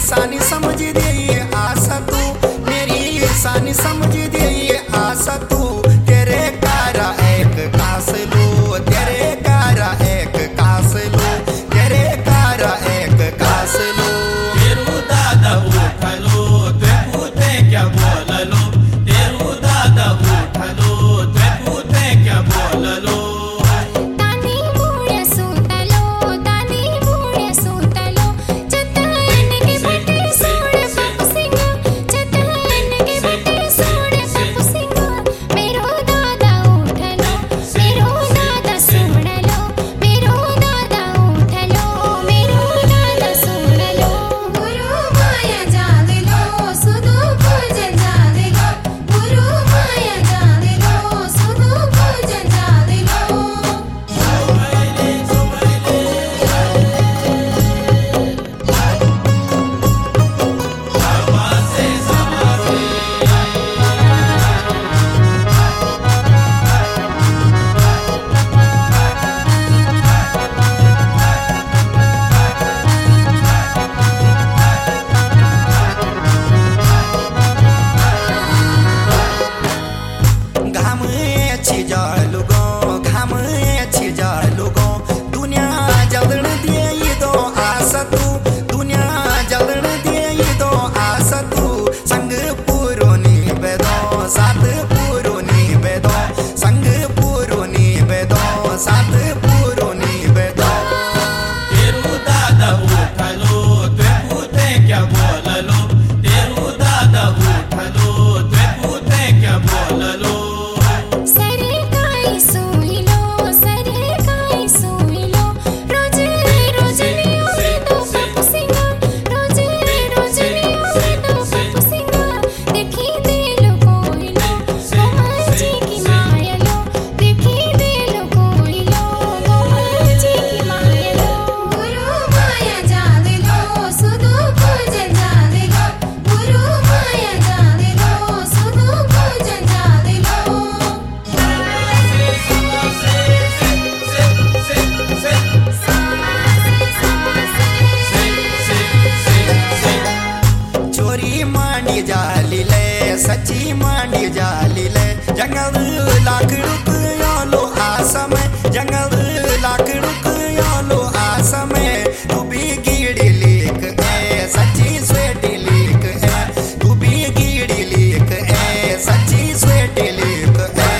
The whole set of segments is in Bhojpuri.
सानी समझ दे आशा तू, मेरी सानी समझ दे आशा तू। तेरे कारा एक कास लो, तेरे कारा एक कास लो, तेरे कारा एक कास लो। तेरू दादा उठलो ते पूते क्या बोललो, तेरू दादा उठलो ते पूते क्या बोललो। सच्ची मांडी जाली ले जंगल लाकड़ुक यालो आसम, जंगल लाकड़ुक यालो आसम। तू भी गिड़ी लिख है सच्ची स्वेटी लिख है, तू भी गिड़ी लिख है सच्ची स्वेटी लिख है।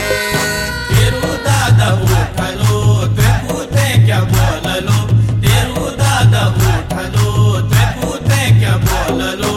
तेरू दादा उठलो ते पूते क्या बोललो, तेरू दादा उठलो ते पूते क्या बोललो।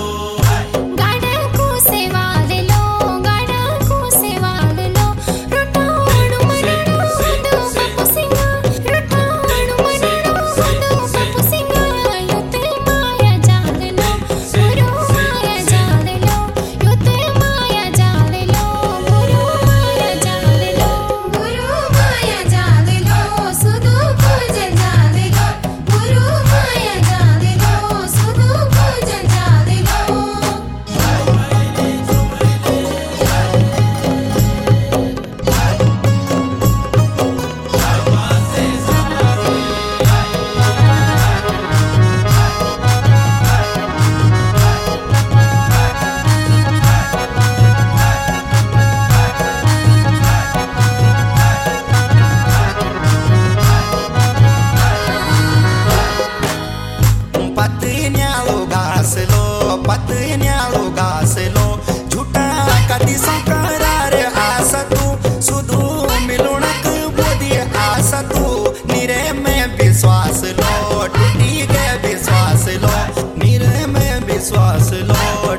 पत्न्यालो घास लो झूठा कदी संकरार आशा तू, सुधू मिलुणक बोधी आशा तू। निरे में विश्वास लो टूटी गए विश्वास लो, निरे में विश्वास लो।